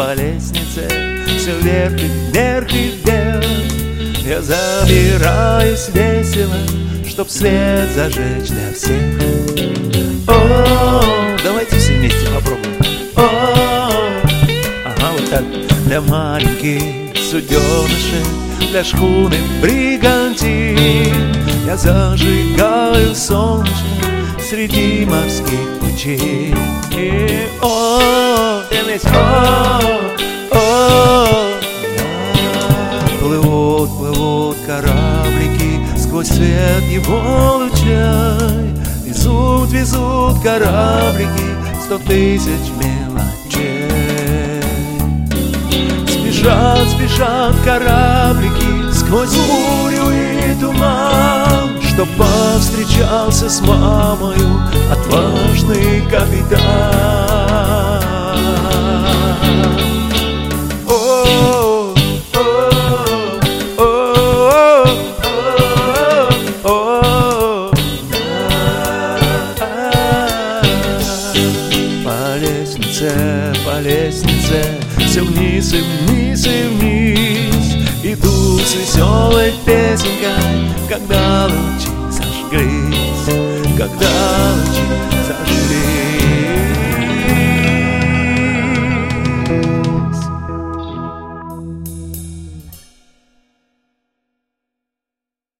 по лестнице все вверх и вверх и вверх. Я забираюсь весело, чтоб свет зажечь для всех. О, давайте все вместе попробуем. Ага, вот так. Для маленьких суденышек, для шхуны бригантин я зажигаю солнышко среди морских лучей. И плывут кораблики сквозь свет его лучей. Везут кораблики 100 тысяч мелочей. Спешат кораблики сквозь бурю и туман, чтоб повстречался с мамою отважный капитан. По лестнице все вниз и вниз и вниз иду с веселой песенкой, когда лучи зажглись, когда лучи